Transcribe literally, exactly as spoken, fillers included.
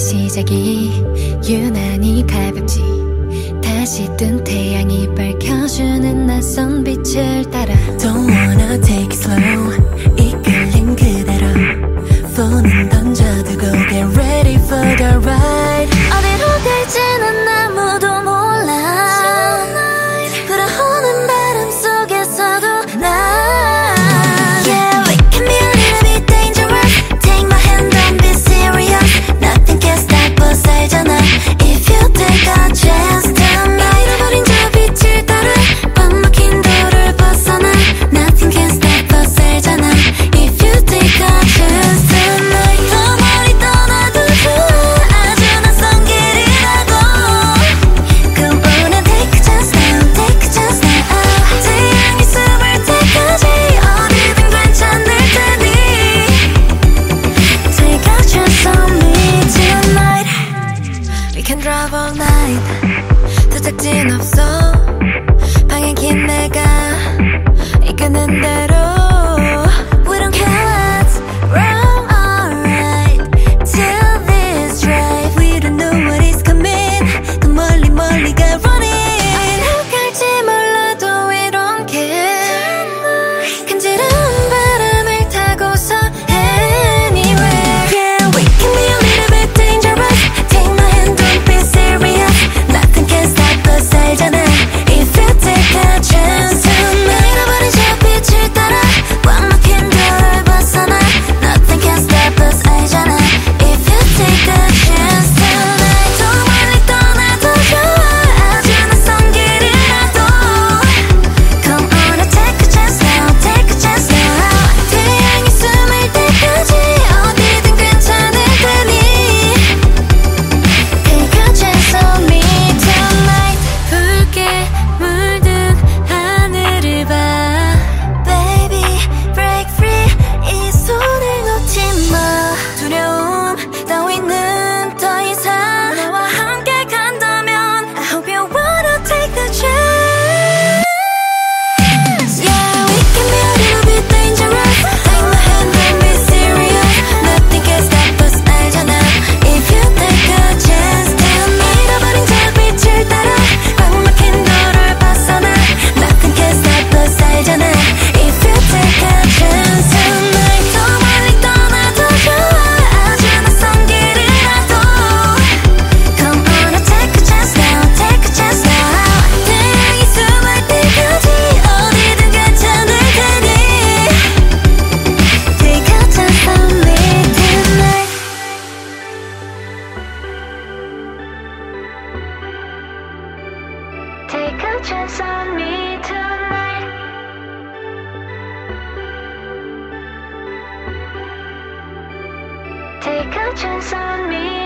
시작이 유난히 가볍지. 다시 뜬 태양이 밝혀주는 낯선 빛을 따라 Don't wanna take it slow 이끌림 그대로 폰은 던져두고 Get ready for the ride 어디로 갈지는 아무도 몰라 불어오는 바람 속에서도 나 Yeah, we can be a little bit dangerous Take my hand, don't be serious Nothing can stop us 알잖아 If you take a chance tonight 잃어버린 저 빛을 따라 꽉 막힌 도를 벗어나 Nothing can stop us 알잖아 If you take a chance tonight 더 멀리 떠나도 좋아 아주 낯선 길이라도 Come on and take a chance now Take a chance now 태양이 숨을 때까지 어디든 괜찮을 테니 Take a chance on me tonight We can drive all night 도착진 없어 방향키 내가 이끄는 대로 We don't care what's wrong or right Till this drive We don't know what is coming 더 멀리 멀리 가 running 어디로 갈지 몰라도 We don't care 간지러운 바람을 타고서 Anywhere Yeah, we can be a little bit dangerous Take my hand, don't be serious Nothing can stop us 알잖아 If you take a chance tonight 잃어버린 저 빛을 따라 꽉 막힌 도를 벗어나 Nothing can stop us 알잖아 If you take a chance tonight 더 멀리 떠나도 좋아 아주 낯선 길이라도 Come on and take a chance now Take a chance now 태양이 숨을 때까지 어디든 괜찮을 테니 Take a chance on me tonight 붉게 물든 하늘을 봐 Baby break free 이 손을 놓지 마 두려움 따위는 더 이상 나와 함께 간다면 I hope you wanna take the chance Yeah, we can be a little bit dangerous Take my hand, don't be serious Nothing can stop us 알잖아 If you take a chance tonight 잃어버린 저 빛을 따라 꽉 막힌 도를 벗어나 Nothing can stop us 알잖아 If you take a chance tonight 더 멀리 떠나도 좋아 아주 낯선 길이라도 Come on and take a chance now Take a chance now 태양이 숨을 때까지 어디든 괜찮을 테니 Take a chance on me tonight Take a chance on me tonight Take a chance on me